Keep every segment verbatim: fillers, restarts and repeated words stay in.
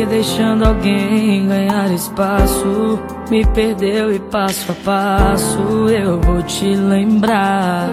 você deixando alguém ganhar espaço. Me perdeu e passo a passo eu vou te lembrar.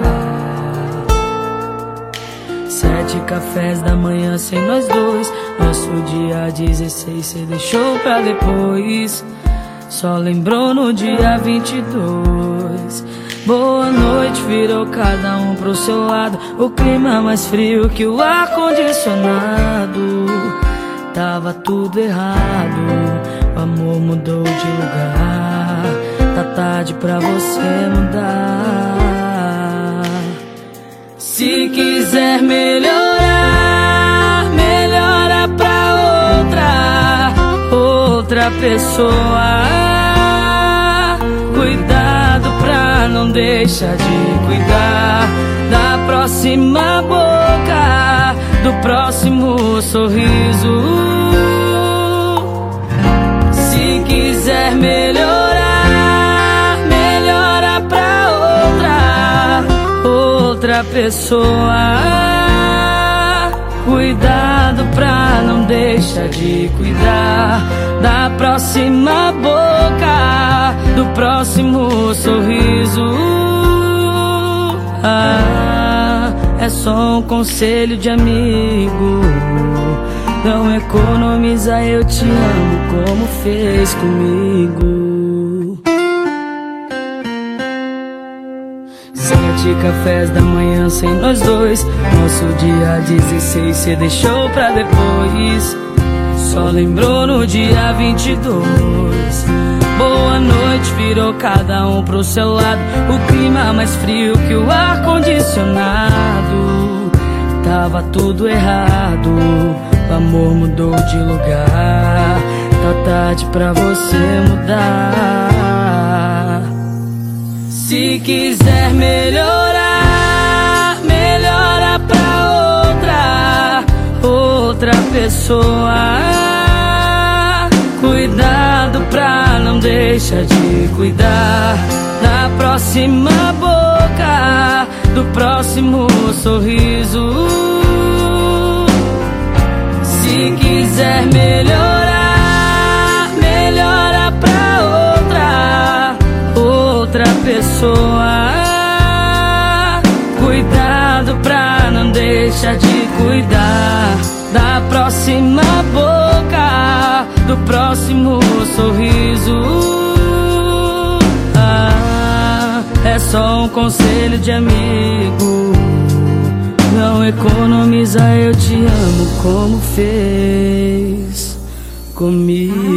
Sete cafés da manhã sem nós dois. Nosso dia dezesseis cê deixou pra depois. Só lembrou no dia vinte e dois. Boa noite virou cada um pro seu lado. O clima mais frio que o ar-condicionado. Tava tudo errado, o amor mudou de lugar. Tá tarde pra você mudar. Se quiser melhorar, melhora pra outra, outra pessoa. Cuidado pra não deixar de cuidar da próxima boca, do próximo sorriso. Se quiser melhorar, melhora pra outra, outra pessoa. Cuidado pra não deixar de cuidar da próxima boca, do próximo sorriso. Ah, é só um conselho de amigo. Não economiza, eu te amo como fez comigo. Sete cafés da manhã sem nós dois. Nosso dia dezesseis cê deixou pra depois. Só lembrou no dia vinte e dois. Boa noite virou cada um pro seu lado. O clima mais frio que o ar-condicionado. Tava tudo errado, o amor mudou de lugar. Tá tarde pra você mudar. Se quiser melhorar, melhora pra outra, outra pessoa. Cuidado pra não deixar de cuidar da próxima boca, do próximo sorriso. Se quiser melhorar, melhora pra outra, outra pessoa. Cuidado pra não deixar de cuidar da próxima boca, do próximo sorriso. Ah, é só um conselho de amigo. Não economiza, eu te amo como fez comigo.